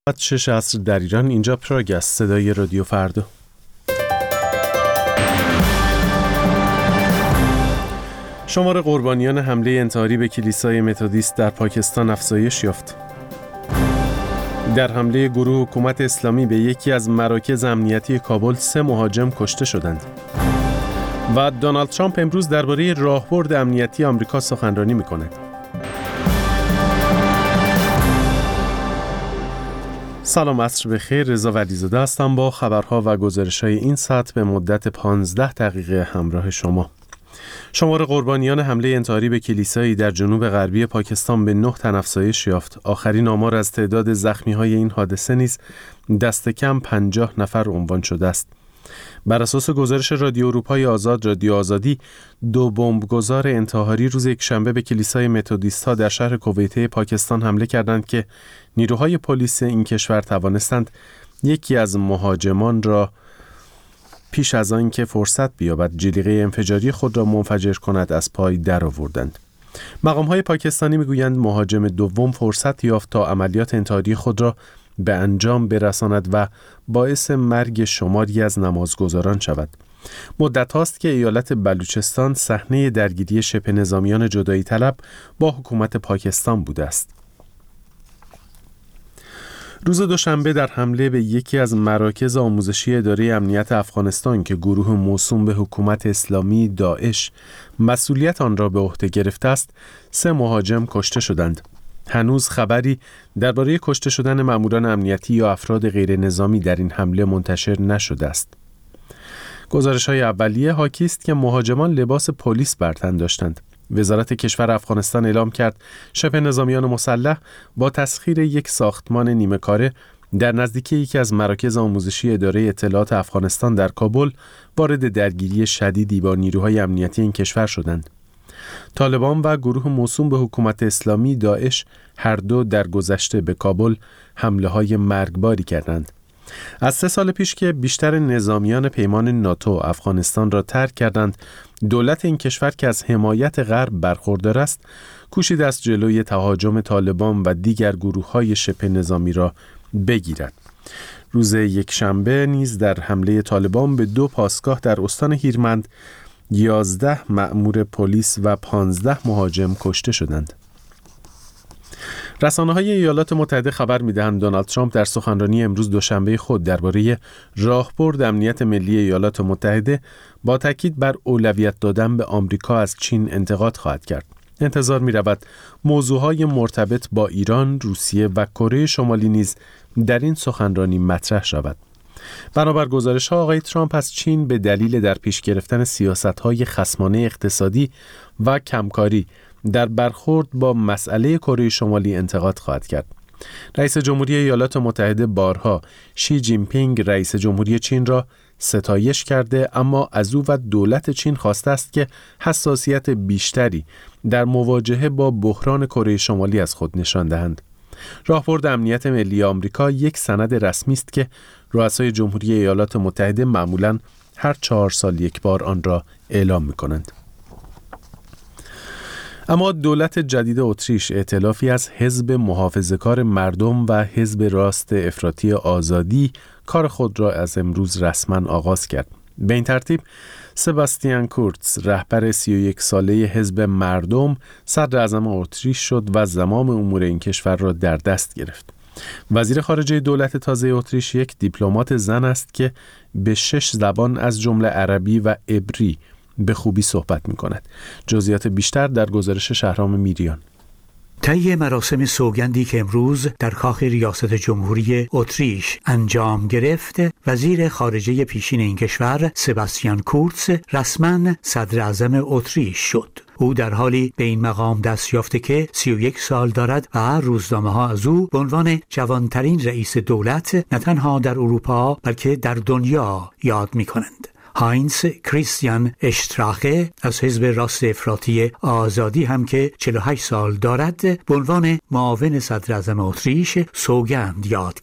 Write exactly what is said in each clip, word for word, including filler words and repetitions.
بعد شش عصر در ایران. اینجا پراگ است، صدای رادیو فردا. شمار قربانیان حمله انتحاری به کلیسای متودیست در پاکستان افزایش یافت. در حمله گروه حکومت اسلامی به یکی از مراکز امنیتی کابل سه مهاجم کشته شدند. و دونالد ترامپ امروز درباره راهبرد امنیتی آمریکا سخنرانی می‌کند. سلام، عصر بخیر. رضا ولیزاده هستم با خبرها و گزارش‌های این ساعت به مدت پانزده دقیقه همراه شما. شمار قربانیان حمله انتحاری به کلیسایی در جنوب غربی پاکستان به نه تن افزایش یافت. آخرین آمار از تعداد زخمی‌های این حادثه نیز دست کم پنجاه نفر عنوان شده است. بر اساس گزارش رادیو اروپای آزاد، رادیو آزادی، دو بمبگذار انتحاری روز یکشنبه به کلیسای متودیست‌ها در شهر کویته پاکستان حمله کردند که نیروهای پلیس این کشور توانستند یکی از مهاجمان را پیش از آن که فرصت بیابد جلیقه انفجاری خود را منفجر کند از پای درآوردند. مقام‌های پاکستانی می‌گویند مهاجم دوم فرصت یافت تا عملیات انتحاری خود را به انجام برساند و باعث مرگ شماری از نمازگزاران شود. مدت هاست که ایالت بلوچستان صحنه درگیری شبه نظامیان جدایی طلب با حکومت پاکستان بوده است. روز دوشنبه در حمله به یکی از مراکز آموزشی اداره امنیت افغانستان که گروه موسوم به حکومت اسلامی داعش مسئولیت آن را به عهده گرفته است، سه مهاجم کشته شدند. هنوز خبری درباره کشته شدن ماموران امنیتی یا افراد غیر نظامی در این حمله منتشر نشده است. گزارش‌های اولیه حاکی است که مهاجمان لباس پلیس بر تن داشتند. وزارت کشور افغانستان اعلام کرد شبه نظامیان مسلح با تسخیر یک ساختمان نیمه کاره در نزدیکی یکی از مراکز آموزشی اداره اطلاعات افغانستان در کابل وارد درگیری شدیدی با نیروهای امنیتی این کشور شدند. طالبان و گروه موسوم به حکومت اسلامی داعش هر دو در گذشته به کابل حمله‌های مرگباری کردند. از سه سال پیش که بیشتر نظامیان پیمان ناتو افغانستان را ترک کردند، دولت این کشور که از حمایت غرب برخوردار است، کوشید از جلوی تهاجم طالبان و دیگر گروه‌های شبه نظامی را بگیرد. روز یکشنبه نیز در حمله طالبان به دو پاسگاه در استان هیرمند یازده مأمور پلیس و پانزده مهاجم کشته شدند. رسانه‌های ایالات متحده خبر می‌دهند دونالد ترامپ در سخنرانی امروز دوشنبه خود درباره راهبرد امنیت ملی ایالات متحده با تاکید بر اولویت دادن به آمریکا از چین انتقاد خواهد کرد. انتظار می‌رود موضوعهای مرتبط با ایران، روسیه و کره شمالی نیز در این سخنرانی مطرح شود. بنابر گزارش‌ها آقای ترامپ از چین به دلیل در پیش گرفتن سیاست‌های خصمانه اقتصادی و کمکاری در برخورد با مسئله کره شمالی انتقاد خواهد کرد. رئیس جمهوری ایالات متحده بارها شی جین پینگ رئیس جمهوری چین را ستایش کرده، اما از او و دولت چین خواسته است که حساسیت بیشتری در مواجهه با بحران کره شمالی از خود نشان دهند. راهبرد امنیت ملی آمریکا یک سند رسمی است که رؤسای جمهوری ایالات متحده معمولاً هر چهار سال یک بار آن را اعلام می‌کنند. اما دولت جدید اتریش ائتلافی از حزب محافظه‌کار مردم و حزب راست افراطی آزادی کار خود را از امروز رسما آغاز کرد. به این ترتیب سباستیان کورتز رهبر سی و یک ساله حزب مردم صدر اعظم اتریش شد و زمام امور این کشور را در دست گرفت. وزیر خارجه دولت تازه اتریش یک دیپلمات زن است که به شش زبان از جمله عربی و عبری به خوبی صحبت می‌کند. جزئیات بیشتر در گزارش شهرام میریان. طی مراسم سوگندی که امروز در کاخ ریاست جمهوری اتریش انجام گرفت، وزیر خارجه پیشین این کشور سباستیان کورتز رسما صدر اعظم اتریش شد. او در حالی به این مقام دست یافته که سی و یک سال دارد و روزنامه‌ها از او به عنوان جوانترین رئیس دولت نه تنها در اروپا بلکه در دنیا یاد می‌کنند. هاینز کریستیان اشتراخه از حزب راست افراطی آزادی هم که چهل و هشت سال دارد به عنوان معاون صدر اعظم اتریش سوگند یاد کرد.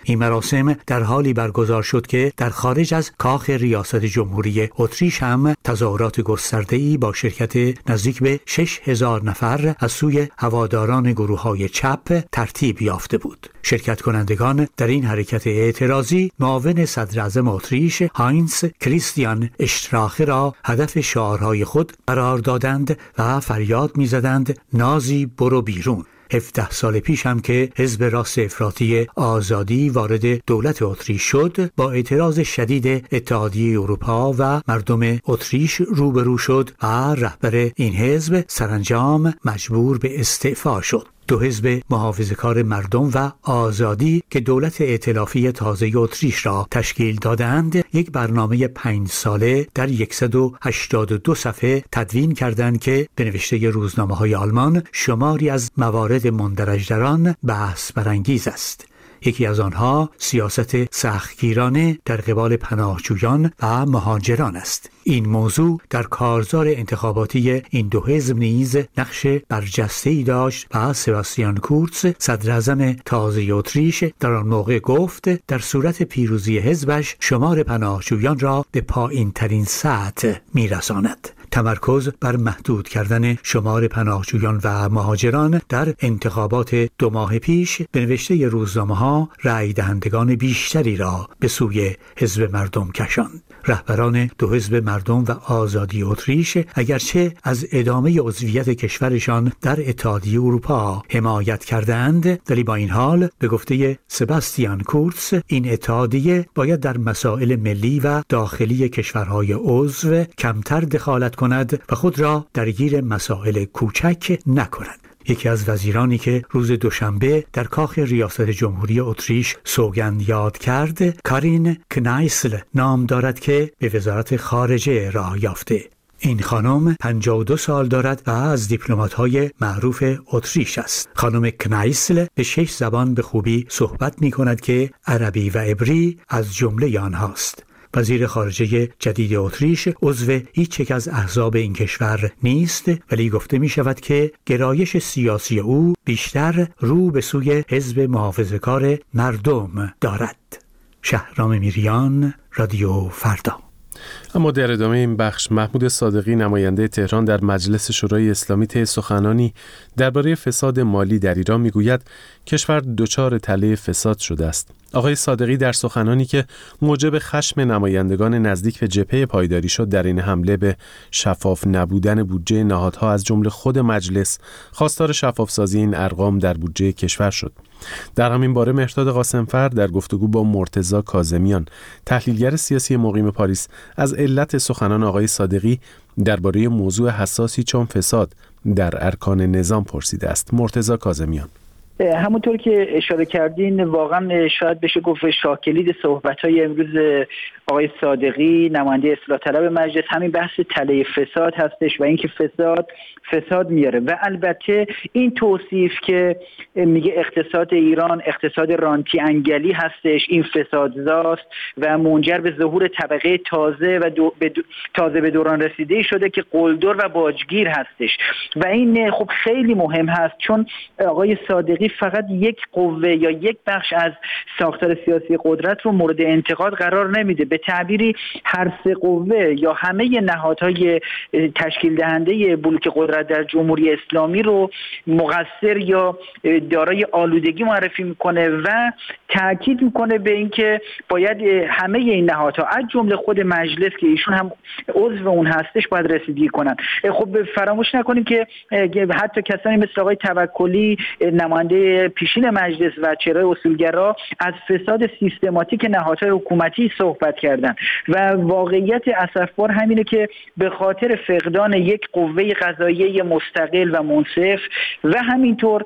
این مراسم در حالی برگزار شد که در خارج از کاخ ریاست جمهوری اتریش هم تظاهرات گسترده‌ای با شرکت نزدیک به شش هزار نفر از سوی هواداران گروه‌های چپ ترتیب یافته بود. شرکت کنندگان در این حرکت اعتراضی معاون صدر اعظم اتریش هاینز کریستیان اشتراخه را هدف شعارهای خود قرار دادند و فریاد می‌زدند نازی برو بیرون. هفده سال پیش هم که حزب راست افراطی آزادی وارد دولت اتریش شد، با اعتراض شدید اتحادیه اروپا و مردم اتریش روبرو شد و رهبر این حزب سرانجام مجبور به استعفا شد. دو حزب محافظه‌کار مردم و آزادی که دولت ائتلافی تازه اتریش را تشکیل دادند، یک برنامه پنج ساله در صد و هشتاد و دو صفحه تدوین کردند که به نوشته روزنامه‌های آلمان شماری از موارد مندرج در آن بحث برانگیز است. یکی از آنها سیاست سختگیرانه در قبال پناهجویان و مهاجران است. این موضوع در کارزار انتخاباتی این دو حزب نیز نقش برجسته‌ای داشت و سباستیان کورتز صدر اعظم تازه اتریش در آن موقع گفت در صورت پیروزی حزبش شمار پناهجویان را به پایین ترین سطح میرساند. تمرکز بر محدود کردن شمار پناهجویان و مهاجران در انتخابات دو ماه پیش به نوشته روزنامه‌ها رأی دهندگان بیشتری را به سوی حزب مردم کشاند. رهبران دو حزب مردم و آزادی اتریش اگرچه از ادامه عضویت کشورشان در اتحادیه اروپا حمایت کردند، ولی با این حال به گفته سباستیان کورتز این اتحادیه باید در مسائل ملی و داخلی کشورهای عضو کمتر دخالت کند و خود را درگیر مسائل کوچک نکند. یکی از وزیرانی که روز دوشنبه در کاخ ریاست جمهوری اتریش سوگند یاد کرد، کارین کنایسل نام دارد که به وزارت خارجه راه یافته. این خانم پنجاه و دو سال دارد و از دیپلمات‌های معروف اتریش است. خانم کنایسل به شش زبان به خوبی صحبت می کند که عربی و عبری از جمله آنهاست. وزیر خارجه جدید اتریش عضو هیچ یک از احزاب این کشور نیست، ولی گفته می شود که گرایش سیاسی او بیشتر رو به سوی حزب محافظه‌کار مردم دارد. شهرام میریان، رادیو فردا. اما در ادامه این بخش محمود صادقی نماینده تهران در مجلس شورای اسلامی طی سخنانی درباره فساد مالی در ایران میگوید کشور دچار تله فساد شده است. آقای صادقی در سخنانی که موجب خشم نمایندگان نزدیک به جبهه پایداری شد در این حمله به شفاف نبودن بودجه نهادها از جمله خود مجلس، خواستار شفافسازی این ارقام در بودجه کشور شد. در همین باره مهرداد قاسمفر در گفتگو با مرتضی کاظمیان تحلیلگر سیاسی مقیم پاریس از علت سخنان آقای صادقی درباره موضوع حساسی چون فساد در ارکان نظام پرسیده است. مرتضی کاظمیان: همونطور که اشاره کردین واقعا شاید بشه گفت شاکلید صحبت‌های امروز آقای صادقی نماینده اصلاح طلب مجلس همین بحث تله فساد هستش و اینکه فساد فساد میاره و البته این توصیف که میگه اقتصاد ایران اقتصاد رانتی انگلی هستش، این فسادزاست و منجر به ظهور طبقه تازه و دو به دو تازه به دوران رسیده شده که قلدر و باجگیر هستش و این خب خیلی مهم هست چون آقای صادقی فقط یک قوه یا یک بخش از ساختار سیاسی قدرت رو مورد انتقاد قرار نمیده، به تعبیری هر سه قوه یا همه نهادهای تشکیل دهنده بلوک قدرت در جمهوری اسلامی رو مقصر یا دارای آلودگی معرفی میکنه و تاکید میکنه به اینکه باید همه این نهادها از جمله خود مجلس که ایشون هم عضو اون هستش باید رسیدگی کنن. خب فراموش نکنیم که حتی کسانی مثل آقای توکلی نماینده پیشین مجلس و چهره اصولگرا از فساد سیستماتیک نهادهای حکومتی صحبت کردن و واقعیت اسفبار همینه که به خاطر فقدان یک قوه قضاییه مستقل و منصف و همینطور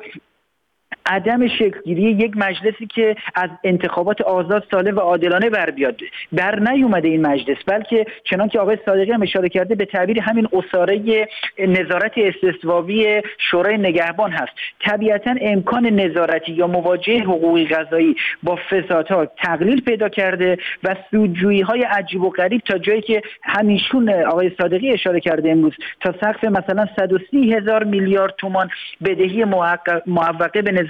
عدم شکلگیری یک مجلسی که از انتخابات آزاد، سالم و عادلانه بر بیاد بر نیومده این مجلس، بلکه چنان که آقای صادقی هم اشاره کرده به تعبیر همین اساره نظارت استثوابی شورای نگهبان هست. طبیعتا امکان نظارتی یا مواجهه حقوقی قضایی با فسادها تقلیل پیدا کرده و سودجویی‌های عجیب و غریب تا جایی که همیشون آقای صادقی اشاره کرده امروز تا سقف مثلا صد و سی هزار میلیارد تومان بدهی معوقه به نظام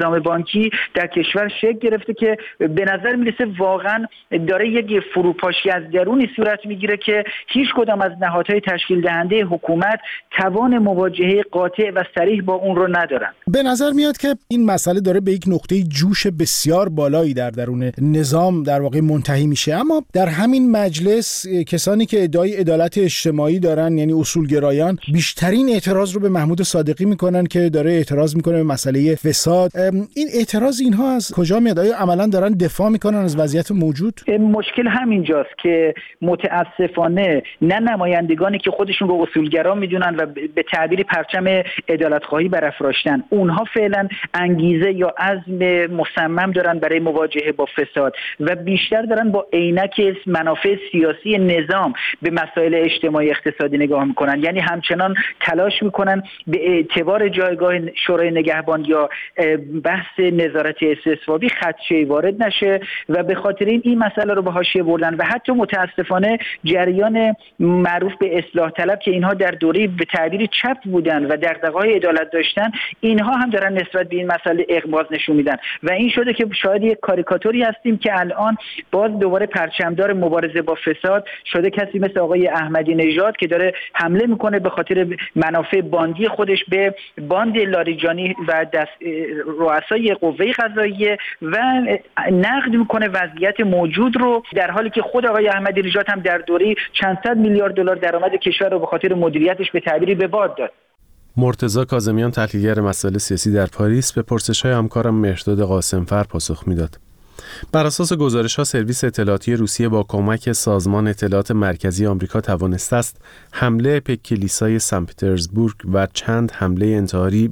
نظام بانکی در کشور شکل گرفته که به نظر میرسه واقعا داره یک فروپاشی از درونی صورت میگیره که هیچ کدام از نهادهای تشکیل دهنده حکومت توان مواجهه قاطع و صریح با اون رو ندارن. به نظر میاد که این مسئله داره به یک نقطه جوش بسیار بالایی در درون نظام در واقع منتهی میشه، اما در همین مجلس کسانی که ادعای عدالت اجتماعی دارن، یعنی اصولگرایان، بیشترین اعتراض رو به محمود صادقی میکنن که داره اعتراض میکنه به مسئله فساد. این اعتراض اینها از کجا میاد؟ آیا عملا دارن دفاع میکنن از وضعیت موجود؟ مشکل همینجاست که متاسفانه نه نمایندگانی که خودشون رو اصولگرا میدونن و به تعبیر پرچم عدالتخواهی برافراشتن، اونها فعلا انگیزه یا عزم مصمم دارن برای مواجهه با فساد و بیشتر دارن با عینک منافع سیاسی نظام به مسائل اجتماعی اقتصادی نگاه میکنن. یعنی همچنان تلاش میکنن به اعتبار جایگاه شورای نگهبان یا بحث نظارت استصوابی خدشه‌ای وارد نشه و به خاطر این این مسئله رو به حاشیه بردن و حتی متاسفانه جریان معروف به اصلاح طلب که اینها در دوره به تعبیر چپ بودن و دغدغه‌های عدالت داشتن، اینها هم دارن نسبت به این مسئله اغماض نشون میدن و این شده که شاید یک کاریکاتوری هستیم که الان باز دوباره پرچمدار مبارزه با فساد شده کسی مثل آقای احمدی نژاد که داره حمله میکنه به خاطر منافع باندی خودش به باند لاریجانی و دست رؤسای قوه قضاییه و نقد میکنه وضعیت موجود رو، در حالی که خود آقای احمدی نژاد هم در دوره چند صد میلیارد دلار درآمد کشور رو به خاطر مدیریتش به تعبیری به باد داد. مرتضی کاظمیان، تحلیلگر مسائل سیاسی در پاریس، به پرسش‌های همکارم مهرداد قاسمفر پاسخ میداد. بر اساس گزارش‌ها سرویس اطلاعاتی روسیه با کمک سازمان اطلاعات مرکزی آمریکا توانسته است حمله به کلیسای سن پترزبورگ و چند حمله انتحاری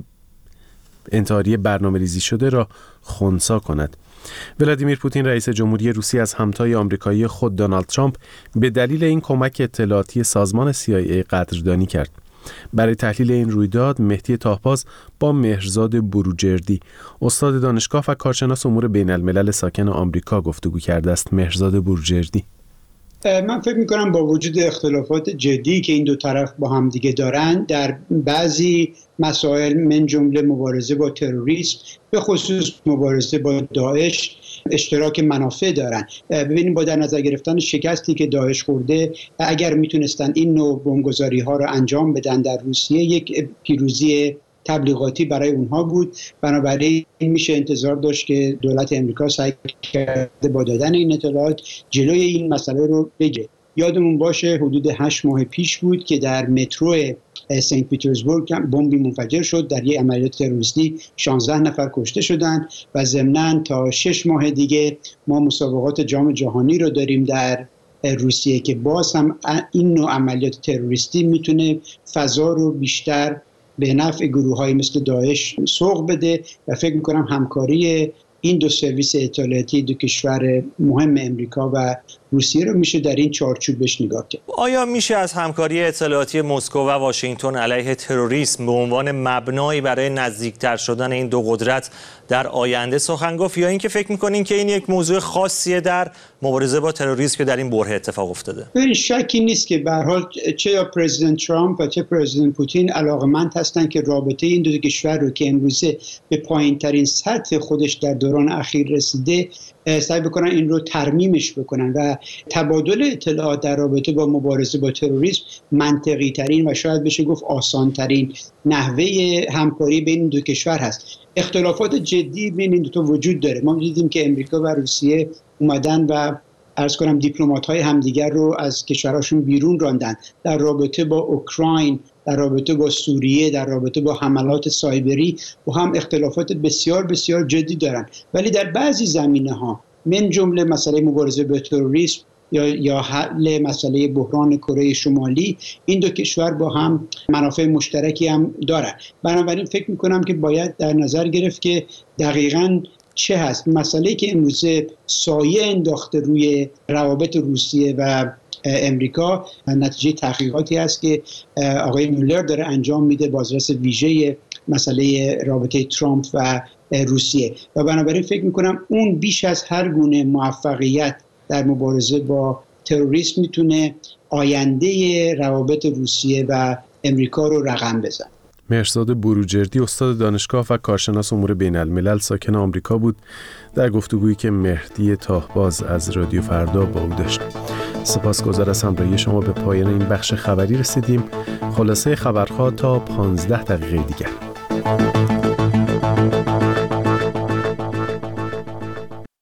انتحاری برنامه‌ریزی شده را خنثی کند. ولادیمیر پوتین رئیس جمهوری روسیه از همتای آمریکایی خود دونالد ترامپ به دلیل این کمک اطلاعاتی سازمان سی آی ای قدردانی کرد. برای تحلیل این رویداد مهدی طاهباز با مهرزاد بروجردی، استاد دانشگاه و کارشناس امور بین الملل ساکن آمریکا گفتگو کرده است. مهرزاد بروجردی: من فکر میکنم با وجود اختلافات جدی که این دو طرف با هم دیگه دارن، در بعضی مسائل من جمله مبارزه با تروریسم، به خصوص مبارزه با داعش، اشتراک منافع دارن. ببینیم با در نظر گرفتن شکستی که داعش خورده، اگر میتونستن این نوع بمبگذاری ها رو انجام بدن در روسیه، یک پیروزی تبلیغاتی برای اونها بود. بنابراین میشه انتظار داشت که دولت امریکا سعی کرده با دادن این اطلاعات جلوی این مسئله رو بگیره. یادمون باشه حدود هشت ماه پیش بود که در مترو سنت پیترزبورگ بمبی منفجر شد، در یک عملیات تروریستی شانزده نفر کشته شدند و ضمناً تا شش ماه دیگه ما مسابقات جام جهانی رو داریم در روسیه که باز هم این نوع عملیات تروریستی میتونه فضا رو بیشتر به نفع گروه‌های مثل داعش سوق بده و فکر می‌کنم همکاری این دو سرویس اطلاعاتی دو کشور مهم امریکا و روسیه رو میشه در این چارچوب بهش نگاه کرد. آیا میشه از همکاری اطلاعاتی مسکو و واشنگتن علیه تروریسم به عنوان مبنایی برای نزدیکتر شدن این دو قدرت در آینده سخن گفت، یا اینکه فکر میکنین که این یک موضوع خاصیه در مبارزه با تروریسم که در این برهه اتفاق افتاده؟ ببین، شکی نیست که به هر حال چه پرزیدنت ترامپ و چه پرزیدنت پوتین علاقمند هستند که رابطه این دو کشور رو که امروزه به پایین‌ترین سطح خودش در دوران اخیر رسیده سعی بکنن این رو ترمیمش بکنن و تبادل اطلاعات در رابطه با مبارزه با تروریسم منطقی ترین و شاید بشه گفت آسان ترین نحوه همکاری بین این دو کشور هست. اختلافات جدی بین این دو تا وجود داره. ما دیدیم که امریکا و روسیه اومدن و عرض کنم دیپلمات‌های همدیگر رو از کشورهاشون بیرون راندن در رابطه با اوکراین، در رابطه با سوریه، در رابطه با حملات سایبری و هم اختلافات بسیار بسیار جدی دارن. ولی در بعضی زمینه‌ها من جمله مسئله مبارزه با تروریسم یا یا حل مسئله بحران کره شمالی، این دو کشور با هم منافع مشترکی هم دارن. بنابراین فکر می‌کنم که باید در نظر گرفت که دقیقاً چه هست مسئله که امروزه سایه انداخته روی روابط روسیه و امریکا، نتیجه تحقیقاتی است که آقای مولر داره انجام میده، بازرس ویژه مسئله رابطه ترامپ و روسیه، و بنابراین فکر میکنم اون بیش از هر گونه موفقیت در مبارزه با تروریسم میتونه آینده روابط روسیه و امریکا رو رقم بزنه. مهرزاد بروجردی استاد دانشگاه و کارشناس امور بین الملل ساکن آمریکا بود در گفتگویی که مهدی تاهباز از رادیو فردا با او داشت. سپاسگزار از همراهی شما. به پایان این بخش خبری رسیدیم. خلاصه خبرها تا پانزده دقیقه دیگر.